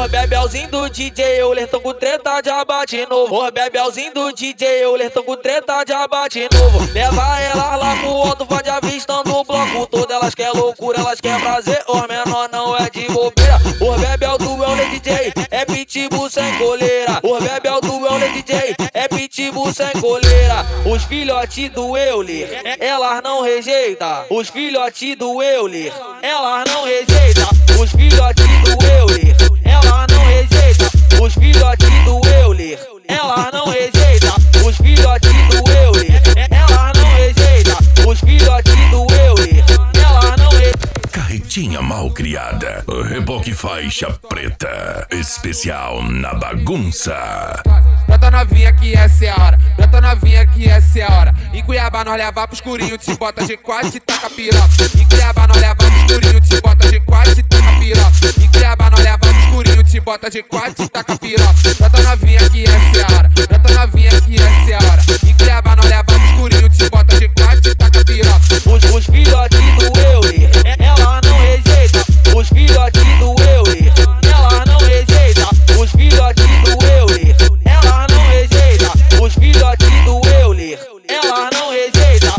Os bebelzinho do DJ Euler tão com treta de abate novo. Os bebelzinho do DJ Euler tão com treta de abate novo. Leva elas lá pro alto, pode avistando o bloco todo. Elas quer loucura, elas quer prazer, os menor não é de bobeira. Os bebel do Euler DJ é pitbull sem coleira. Os bebel do Euler DJ é pitbull sem coleira. Os filhotes do Euler, elas não rejeita. Os filhotes do Euler, elas não rejeita. Os filhotes do Euler, elas não rejeita. Os filhotes do Euler, elas não rejeita. Os filhotes do Euler, elas não rejeita. Os filhotes do Euler, elas não rejeita. Carretinha mal criada, reboque faixa preta, especial na bagunça. Brota novinha que essa é a hora, brota novinha que essa é a hora. Em Cuiabá nós leva pro escurinho, te bota G4 e te taca piroca. Em Cuiabá nós leva pro escurinho, te bota G4 e te taca piroca. Em Cuiabá nós leva pro escurinho, te bota G4 e te taca piroca. Brota novinha que essa é a hora, brota novinha que essa é a hora. Em Cuiabá nós leva pro escurinho, te bota G4 e te taca piroca. Os filhotes do Euler, ela não rejeita. Os filhotes do Euler, ela não rejeita. Os filhotes do Euler, ela não rejeita. Os filhotes do Euler, ela não rejeita.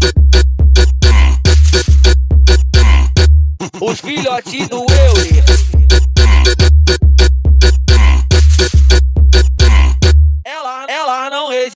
Os filhotes do Euler,